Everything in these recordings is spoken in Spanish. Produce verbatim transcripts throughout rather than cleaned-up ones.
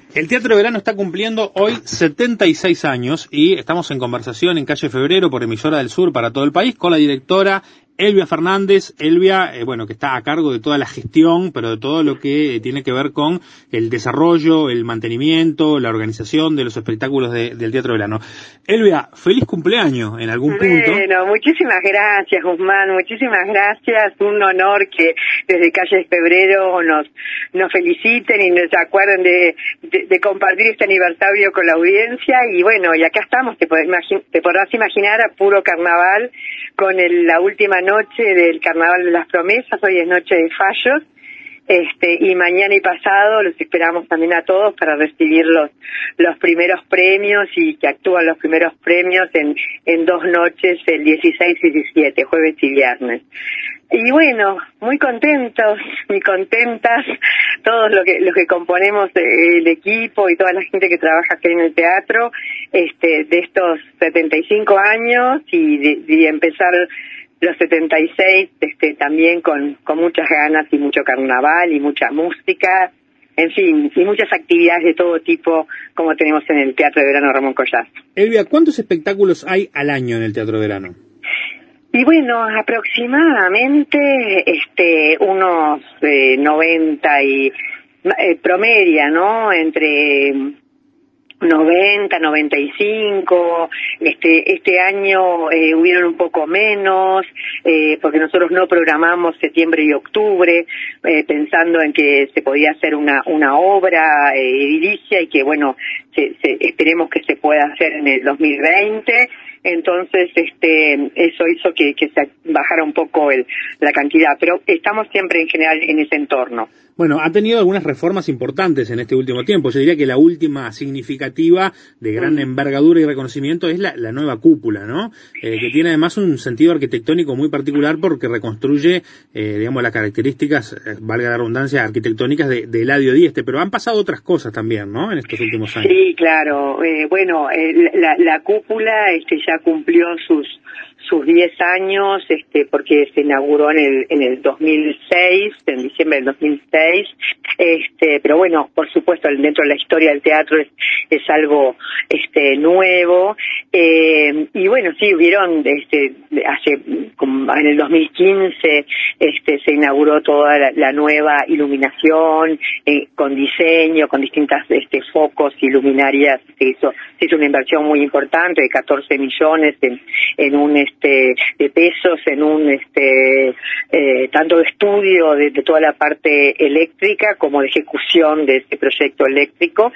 El Teatro de Verano está cumpliendo hoy setenta y seis años y estamos en conversación en Calle Febrero por Emisora del Sur para todo el país con la directora Elvia Fernández. Elvia, eh, bueno, que está a cargo de toda la gestión, pero de todo lo que eh, tiene que ver con el desarrollo, el mantenimiento, la organización de los espectáculos de, del Teatro de Verano. Elvia, feliz cumpleaños en algún punto. Bueno, muchísimas gracias, Guzmán, muchísimas gracias. Un honor que desde Calle Febrero nos nos feliciten y nos acuerden de, de, de compartir este aniversario con la audiencia. Y bueno, y acá estamos, te, podrás, te podrás imaginar, a puro carnaval, con el, la última noche del Carnaval de las Promesas. Hoy es noche de fallos, este, y mañana y pasado los esperamos también a todos para recibir los los primeros premios, y que actúan los primeros premios en en dos noches, el dieciséis y diecisiete, jueves y viernes. Y bueno, muy contentos, muy contentas, todos los que los que componemos el equipo y toda la gente que trabaja aquí en el teatro, este, de estos setenta y cinco años, y de, de empezar los setenta y seis, este, también con, con muchas ganas y mucho carnaval y mucha música, en fin, y muchas actividades de todo tipo, como tenemos en el Teatro de Verano Ramón Collazo. Elvia, ¿cuántos espectáculos hay al año en el Teatro de Verano? Y bueno, aproximadamente este unos eh, noventa y eh, promedia, ¿no? Entre noventa, noventa y cinco, este este año eh, hubieron un poco menos, eh, porque nosotros no programamos septiembre y octubre, eh, pensando en que se podía hacer una una obra eh, edilicia, y que bueno, se, se, esperemos que se pueda hacer en el dos mil veinte. Entonces, este, eso hizo que, que se bajara un poco el, la cantidad, pero estamos siempre en general en ese entorno. Bueno, ha tenido algunas reformas importantes en este último tiempo. Yo diría que la última significativa, de gran mm. envergadura y reconocimiento, es la, la nueva cúpula, ¿no? Eh, que tiene además un sentido arquitectónico muy particular, porque reconstruye, eh, digamos, las características, eh, valga la redundancia, arquitectónicas de, de Eladio Dieste. Pero han pasado otras cosas también, ¿no?, en estos últimos años. Sí, claro. Eh, bueno, eh, la, la cúpula este, ya cumplió sus sus diez años, este, porque se inauguró en el en el dos mil seis, en diciembre del dos mil seis, este, pero bueno, por supuesto, dentro de la historia del teatro es es algo este nuevo, eh, y bueno, sí, hubieron este hace como en el dos mil quince este se inauguró toda la, la nueva iluminación, eh, con diseño, con distintas este focos y luminarias. Se hizo se hizo una inversión muy importante de catorce millones en en un este de pesos, en un este eh, tanto de estudio de, de toda la parte eléctrica como de ejecución de este proyecto eléctrico.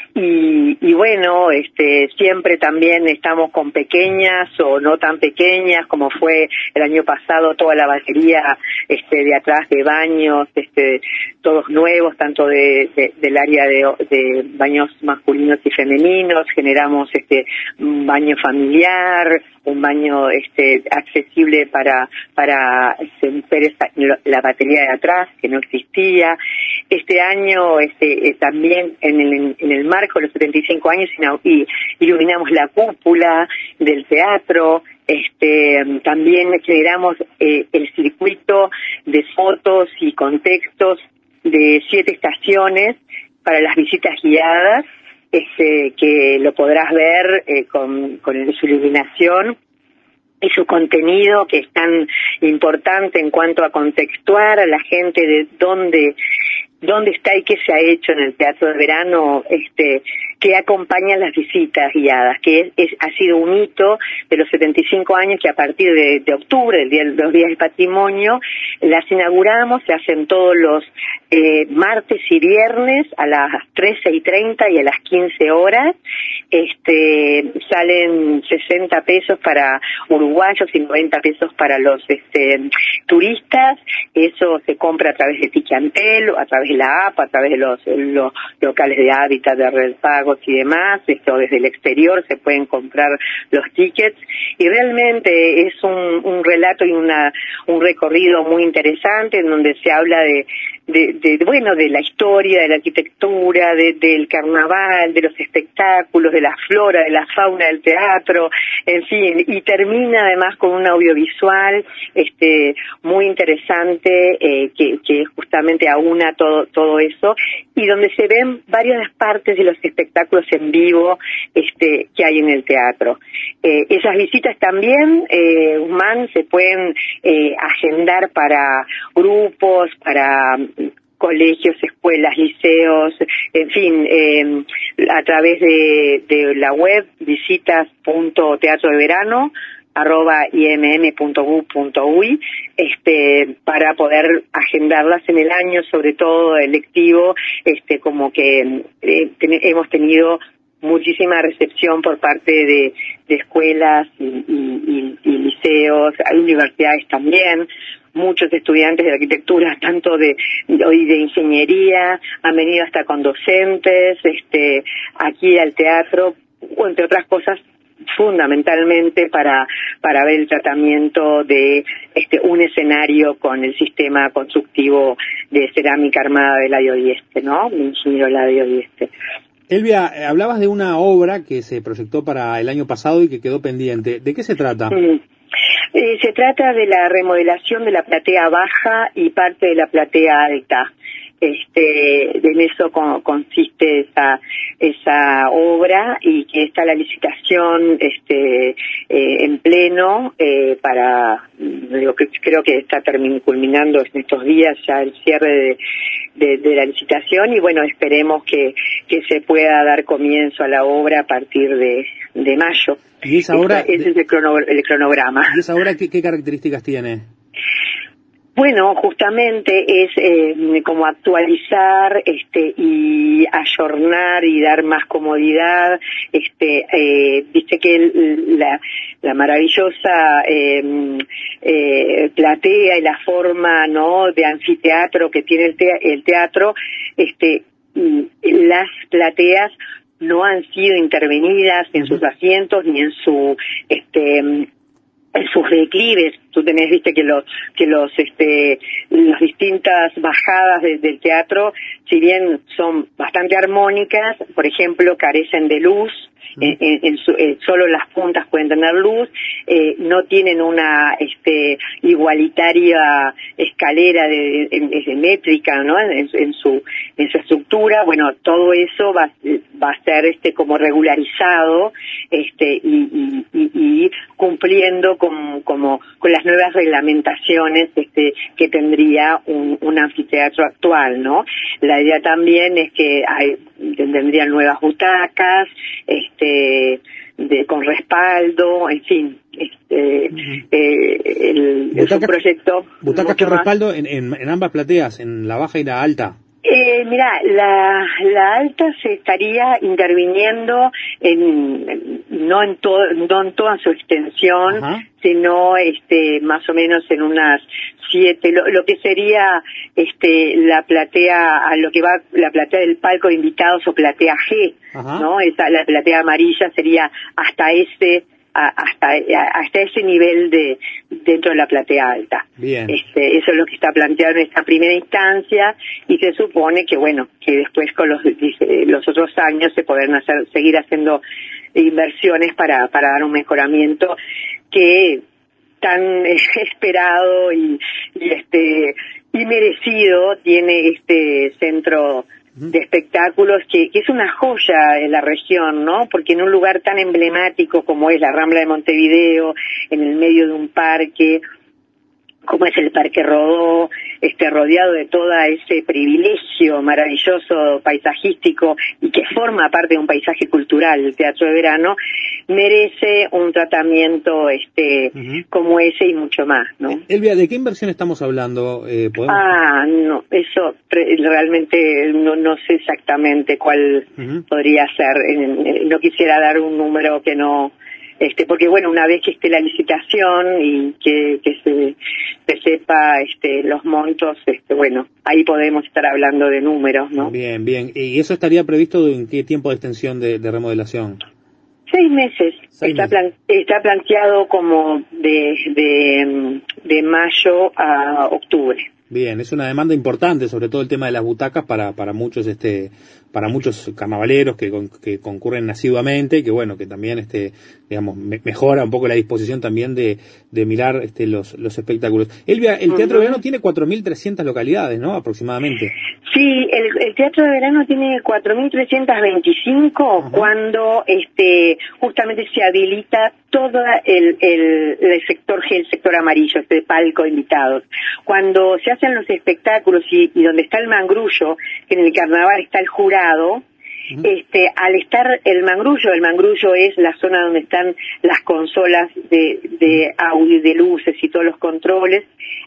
Y, y bueno, este siempre también estamos con pequeñas o no tan pequeñas, como fue el año pasado, toda la batería este de atrás de baños, este todos nuevos, tanto de, de del área de, de baños masculinos y femeninos. Generamos este un baño familiar, un baño este accesible para para mujeres, la batería de atrás, que no existía. Este año este eh, también en el en el marco de los setenta y cinco años y iluminamos la cúpula del teatro. Este también generamos eh, el circuito de fotos y contextos de siete estaciones para las visitas guiadas, este que lo podrás ver eh, con con su iluminación y su contenido, que es tan importante en cuanto a contextuar a la gente de dónde dónde está y qué se ha hecho en el Teatro de Verano, este que acompaña las visitas guiadas, que es, es ha sido un hito de los setenta y cinco años, que a partir de, de octubre, el día de los días del patrimonio, las inauguramos. Se hacen todos los eh, martes y viernes a las trece y treinta y a las quince horas. Este salen sesenta pesos para uruguayos y noventa pesos para los este turistas. Eso se compra a través de Tichantel, a través de la app, a través de los, los locales de Hábitat, de Red Pagos y demás. Esto desde el exterior se pueden comprar los tickets, y realmente es un, un relato y una un recorrido muy interesante, en donde se habla de de, de, bueno, de la historia, de la arquitectura, de, del carnaval, de los espectáculos, de la flora, de la fauna del teatro, en fin, y termina además con un audiovisual este muy interesante eh, que, que justamente aúna todo, todo eso, y donde se ven varias partes de los espectáculos en vivo este que hay en el teatro. Eh, esas visitas también, eh, Guzmán, se pueden eh, agendar para grupos, para colegios, escuelas, liceos, en fin, eh, a través de, de la web visitas punto teatro de verano arroba i m m punto gu punto u y este para poder agendarlas en el año, sobre todo electivo, este como que eh, ten, hemos tenido muchísima recepción por parte de, de escuelas y, y, y, y liceos, hay universidades también. Muchos estudiantes de arquitectura, tanto de hoy de, de ingeniería, han venido hasta con docentes, este, aquí al teatro, o entre otras cosas, fundamentalmente para para ver el tratamiento de este un escenario con el sistema constructivo de cerámica armada de Eladio Dieste, ¿no? El ingeniero Eladio Dieste. Elvia, hablabas de una obra que se proyectó para el año pasado y que quedó pendiente. ¿De qué se trata? Mm. Eh, se trata de la remodelación de la platea baja y parte de la platea alta. Este, en eso con, consiste esa esa obra, y que está la licitación este eh, en pleno eh, para digo, que, creo que está termin, culminando en estos días ya el cierre de, de, de la licitación, y bueno, esperemos que que se pueda dar comienzo a la obra a partir de, de mayo. ¿Y esa obra? Ese es el, crono, el cronograma. ¿Y esa obra qué, qué características tiene? Bueno, justamente es eh, como actualizar este y ayornar y dar más comodidad. Este, eh, viste que el, la, la maravillosa eh, eh, platea y la forma, ¿no?, de anfiteatro que tiene el, te, el teatro, este, las plateas no han sido intervenidas en sus asientos ni en su este en sus declives. Tú tenés, viste, que los que los este las distintas bajadas de, del teatro, si bien son bastante armónicas, por ejemplo, carecen de luz. En, en, en su, eh, solo las puntas pueden tener luz, eh, no tienen una este igualitaria escalera de, de, de métrica, ¿no?, en, en su en su estructura. Bueno, todo eso va, va a ser este como regularizado este y, y, y, y cumpliendo con como con las nuevas reglamentaciones este que tendría un, un anfiteatro actual, ¿no? La idea también es que hay, tendrían nuevas butacas, este de con respaldo, en fin, este uh-huh. eh, el, Butacas, es un proyecto. ¿Butacas con respaldo en, en, en ambas plateas, en la baja y la alta? Eh, mira, la, la alta se estaría interviniendo en, no en todo, no en toda su extensión, uh-huh. sino este, más o menos en unas siete, lo, lo que sería este, la platea, a lo que va la platea del palco de invitados o platea G, uh-huh. ¿no? Esa, la platea amarilla sería hasta ese, hasta hasta ese nivel de dentro de la platea alta. Bien. Este, eso es lo que está planteado en esta primera instancia, y se supone que bueno, que después con los los otros años se podrán hacer seguir haciendo inversiones para para dar un mejoramiento que tan esperado y, y este y merecido tiene este centro de espectáculos, que, que es una joya en la región, ¿no? Porque en un lugar tan emblemático como es la Rambla de Montevideo, en el medio de un parque, como es el Parque Rodó, este, rodeado de todo ese privilegio maravilloso paisajístico y que forma parte de un paisaje cultural, el Teatro de Verano, merece un tratamiento este uh-huh. como ese y mucho más, ¿no? Elvia, ¿de qué inversión estamos hablando? Eh, ¿podemos... Ah, no, eso realmente no, no sé exactamente cuál uh-huh. podría ser. No quisiera dar un número que no... Este, porque bueno, una vez que esté la licitación y que, que se, se sepa este, los montos, este, bueno, ahí podemos estar hablando de números, ¿no? Bien, bien. ¿Y eso estaría previsto en qué tiempo de extensión de, de remodelación? Seis meses. Seis está, meses. Plan, está planteado como de, de, de mayo a octubre. Bien, es una demanda importante, sobre todo el tema de las butacas para para muchos este para muchos carnavaleros que, con, que concurren asiduamente, que bueno, que también este digamos me, mejora un poco la disposición también de, de mirar este los los espectáculos. Elvia, el Teatro uh-huh. de Verano tiene cuatro mil trescientas localidades, ¿no? Aproximadamente. Sí, el, el Teatro de Verano tiene cuatro mil trescientas veinticinco uh-huh. cuando este justamente se habilita todo el, el, el sector el sector amarillo, este palco de invitados. Cuando se hacen los espectáculos y, y donde está el mangrullo, que en el carnaval está el jurado, uh-huh. este al estar el mangrullo, el mangrullo es la zona donde están las consolas de, de audio, de luces y todos los controles.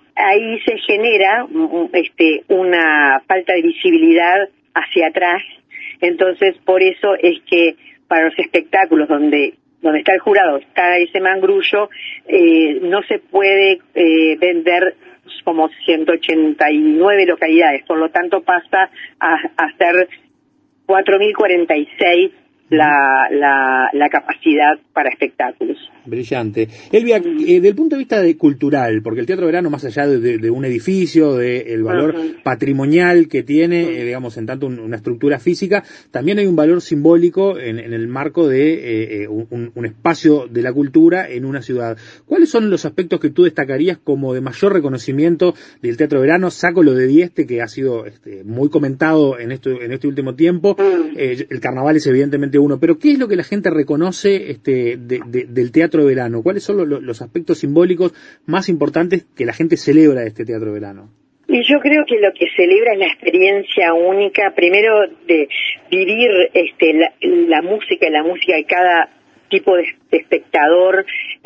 Ahí se genera este, una falta de visibilidad hacia atrás, entonces por eso es que para los espectáculos donde donde está el jurado, está ese mangrullo, eh, no se puede eh, vender como ciento ochenta y nueve localidades, por lo tanto pasa a, a ser cuatro mil cuarenta y seis la, la, la capacidad para espectáculos. Brillante. Elvia, eh, del punto de vista de cultural, porque el Teatro de Verano, más allá de, de, de un edificio, del de valor uh-huh. patrimonial que tiene, uh-huh. eh, digamos, en tanto un, una estructura física, también hay un valor simbólico en, en el marco de eh, un, un espacio de la cultura en una ciudad. ¿Cuáles son los aspectos que tú destacarías como de mayor reconocimiento del Teatro de Verano? Saco lo de Dieste, que ha sido este, muy comentado en, esto, en este último tiempo. Uh-huh. Eh, el carnaval es evidentemente uno, pero ¿qué es lo que la gente reconoce este, de, de, del Teatro de Verano? ¿Cuáles son los, los aspectos simbólicos más importantes que la gente celebra de este Teatro de Verano? Y yo creo que lo que celebra es la experiencia única, primero de vivir este, la, la música, la música de cada tipo de, de espectador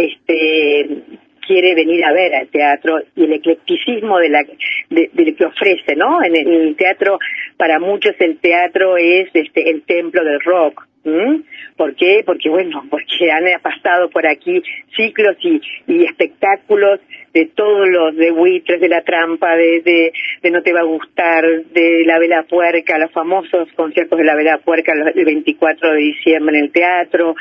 este, quiere venir a ver al teatro, y el eclecticismo de, la, de, de lo que ofrece, ¿no? En el, en el teatro, para muchos el teatro es este, el templo del rock. ¿Mm? ¿Por qué? Porque bueno, porque han pasado por aquí ciclos y, y espectáculos de todos los de buitres, de la trampa, de, de, de no te va a gustar, de la vela puerca, los famosos conciertos de la vela puerca el veinticuatro de diciembre en el teatro.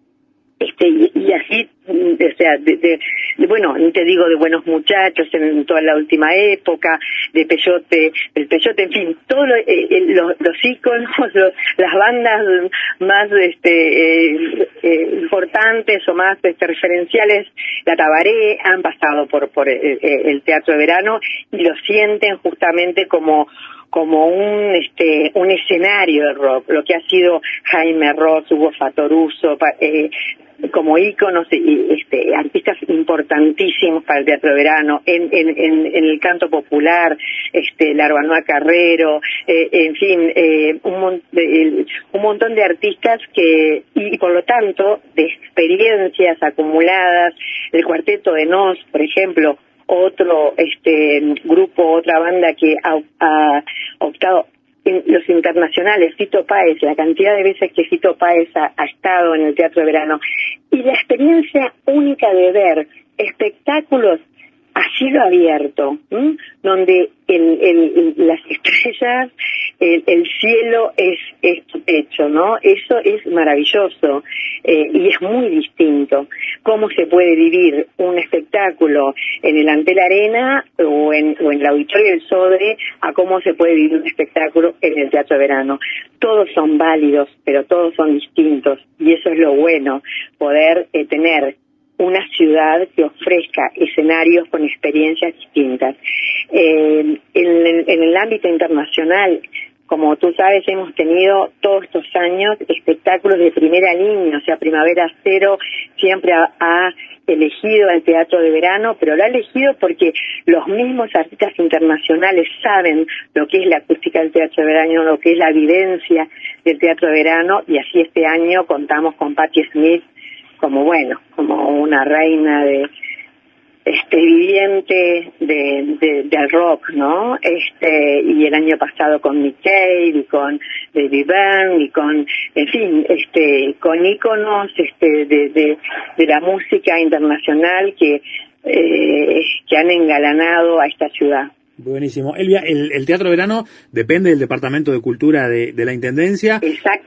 Este, y, y así, o sea, de, de, de, bueno, ni te digo de Buenos Muchachos en toda la última época, de Peyote, el Peyote, en fin, todos lo, eh, los, los íconos, los, las bandas más este, eh, eh, importantes o más este, referenciales, la Tabaré, han pasado por, por el, el Teatro de Verano y lo sienten justamente como como un este un escenario de rock, lo que ha sido Jaime Ross, Hugo Fatoruso, eh, como íconos y este artistas importantísimos para el Teatro de Verano, en en en, en el canto popular, este Larbanoa Carrero, eh, en fin, eh, un, mon, de, un montón de artistas que y, y por lo tanto de experiencias acumuladas, el Cuarteto de Nos, por ejemplo, otro este grupo, otra banda que ha, ha optado en los internacionales, Fito Páez, la cantidad de veces que Fito Páez ha, ha estado en el Teatro de Verano, y la experiencia única de ver espectáculos a cielo abierto, ¿m? Donde el, el, las estrellas, el, el cielo es, es tu techo, ¿no? Eso es maravilloso eh, y es muy distinto. ¿Cómo se puede vivir un espectáculo en el Antel Arena o en, o en el Auditorio del Sodre a cómo se puede vivir un espectáculo en el Teatro de Verano? Todos son válidos, pero todos son distintos, y eso es lo bueno, poder eh, tener una ciudad que ofrezca escenarios con experiencias distintas. Eh, en, en el ámbito internacional, como tú sabes, hemos tenido todos estos años espectáculos de primera línea, o sea, Primavera Cero siempre ha, ha elegido el Teatro de Verano, pero lo ha elegido porque los mismos artistas internacionales saben lo que es la acústica del Teatro de Verano, lo que es la vivencia del Teatro de Verano, y así este año contamos con Patti Smith como bueno, como una reina de este viviente de, de del rock, ¿no? Este y el año pasado con Nick Cave y con David Byrne y con, en fin, este con íconos este de de, de la música internacional que eh, que han engalanado a esta ciudad. Buenísimo. Elvia, el, el Teatro de Verano depende del Departamento de Cultura de, de la Intendencia. Exactamente.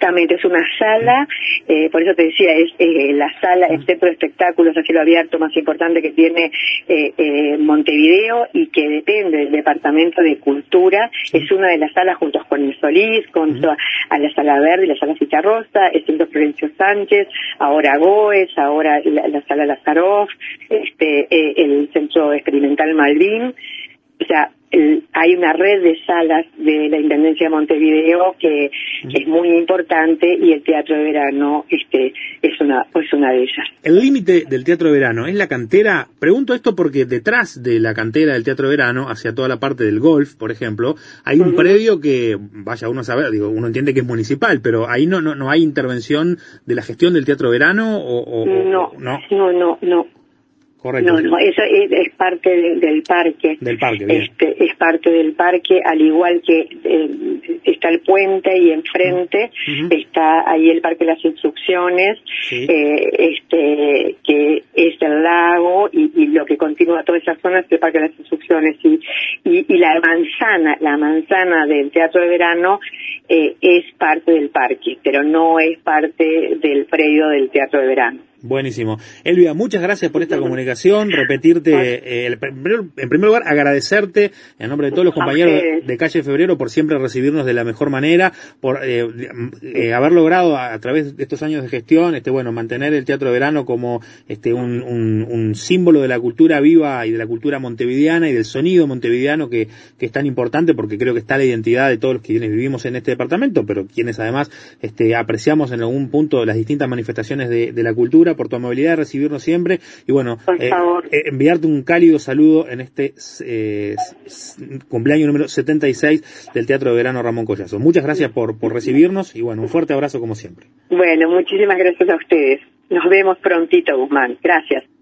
Exactamente, es una sala, eh, por eso te decía, es eh, la sala, el centro de espectáculos a cielo abierto más importante que tiene eh, eh, Montevideo y que depende del Departamento de Cultura. Es una de las salas junto con el Solís, junto a la Sala Verde y la Sala Citarrosa, el Centro Florencio Sánchez, ahora Goes, ahora la, la Sala Lazaroff, este, eh, el Centro Experimental Malvin. O sea, el, hay una red de salas de la Intendencia de Montevideo que uh-huh. es muy importante y el Teatro de Verano este es una es una de ellas. El límite del Teatro de Verano es la cantera. Pregunto esto porque detrás de la cantera del Teatro de Verano, hacia toda la parte del golf, por ejemplo, hay un uh-huh. predio que, vaya uno a saber, digo, uno entiende que es municipal, pero ahí no no no hay intervención de la gestión del Teatro de Verano o, o no, o, no no no no. Correcto. No, no, eso es, es parte de, del parque. Del parque, bien. Este, es parte del parque, al igual que eh, está el puente y enfrente uh-huh. está ahí el Parque de las Instrucciones, sí. eh, este, que es el lago y, y lo que continúa toda esa zona es el Parque de las Instrucciones y, y, y la manzana, la manzana del Teatro de Verano eh, es parte del parque, pero no es parte del predio del Teatro de Verano. Buenísimo. Elvia, muchas gracias por esta comunicación, repetirte, eh, el, en primer lugar, agradecerte en nombre de todos los compañeros de Calle Febrero por siempre recibirnos de la mejor manera, por eh, eh, haber logrado a, a través de estos años de gestión, este bueno, mantener el Teatro de Verano como este un, un, un símbolo de la cultura viva y de la cultura montevideana y del sonido montevideano que, que es tan importante porque creo que está la identidad de todos los quienes vivimos en este departamento, pero quienes además este, apreciamos en algún punto las distintas manifestaciones de, de la cultura, por tu amabilidad de recibirnos siempre y bueno, eh, eh, enviarte un cálido saludo en este eh, cumpleaños número setenta y seis del Teatro de Verano Ramón Collazo. Muchas gracias por, por recibirnos y bueno, un fuerte abrazo como siempre. Bueno, muchísimas gracias a ustedes. Nos vemos prontito, Guzmán. Gracias.